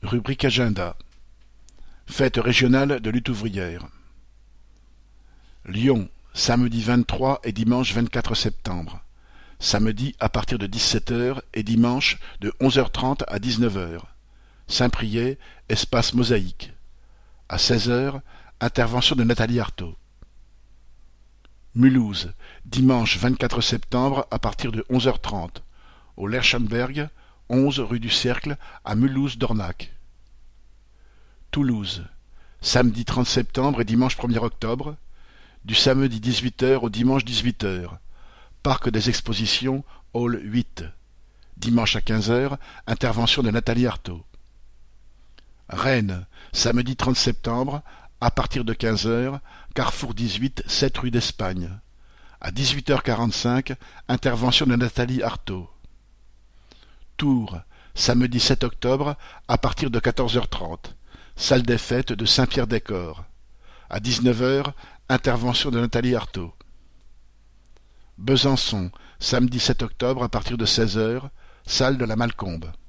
Rubrique agenda. Fête régionale de lutte ouvrière. Lyon, samedi 23 et dimanche 24 septembre. Samedi à partir de 17h et dimanche de 11h30 à 19h. Saint-Priest, espace Mosaïque. À 16h, intervention de Nathalie Arthaud. Mulhouse, dimanche 24 septembre à partir de 11h30. Au Lerchenberg, 11 rue du Cercle, à Mulhouse-Dornac. Toulouse, samedi 30 septembre et dimanche 1er octobre, du samedi 18h au dimanche 18h. Parc des Expositions, hall 8. Dimanche à 15h, intervention de Nathalie Arthaud. Rennes, samedi 30 septembre, à partir de 15h, carrefour 18, 7 rue d'Espagne. À 18h45, intervention de Nathalie Arthaud. Tours, samedi 7 octobre, à partir de 14h30, salle des fêtes de Saint-Pierre-des-Corps. À 19h, intervention de Nathalie Arthaud. Besançon, samedi 7 octobre, à partir de 16h, salle de la Malcombe.